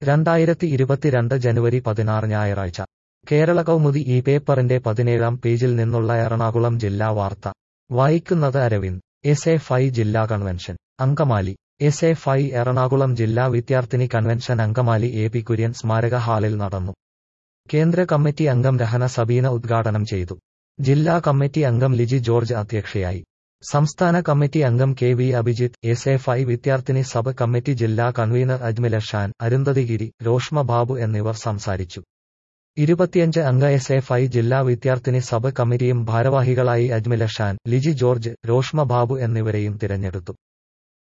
2022 ജനുവരി 16 ഞായറാഴ്ച കേരള കൗമുദി ഈ പേപ്പറിന്റെ 17-ാം പേജിൽ നിന്നുള്ള എറണാകുളം ജില്ലാ വാർത്ത വായിക്കുന്നത് അരവിന്ദ്. എസ്.എഫ്.ഐ. ജില്ലാ കൺവെൻഷൻ അങ്കമാലി. എസ്.എഫ്.ഐ. എറണാകുളം ജില്ലാ വിദ്യാർത്ഥിനി കൺവെൻഷൻ അങ്കമാലി എ.പി. കുര്യൻ സ്മാരക ഹാളിൽ നടന്നു. കേന്ദ്ര കമ്മിറ്റി അംഗം രഹന സബീന ഉദ്ഘാടനം ചെയ്തു. ജില്ലാ കമ്മിറ്റി അംഗം ലിജി ജോർജ് അധ്യക്ഷയായി. സംസ്ഥാന കമ്മിറ്റി അംഗം കെ.വി. അഭിജിത്ത്, എസ്.എഫ്.ഐ. വിദ്യാർത്ഥിനി സബ് കമ്മിറ്റി ജില്ലാ കൺവീനർ അജ്മില ഷാൻ, അരുന്ധതിഗിരി, രോഷ്മ ബാബു എന്നിവർ സംസാരിച്ചു. 25 അംഗ എസ്.എഫ്.ഐ. ജില്ലാ വിദ്യാർത്ഥിനി സബ് കമ്മിറ്റിയും ഭാരവാഹികളായി അജ്മില ഷാൻ, ലിജി ജോർജ്, രോഷ്മ ബാബു എന്നിവരെയും തിരഞ്ഞെടുത്തു.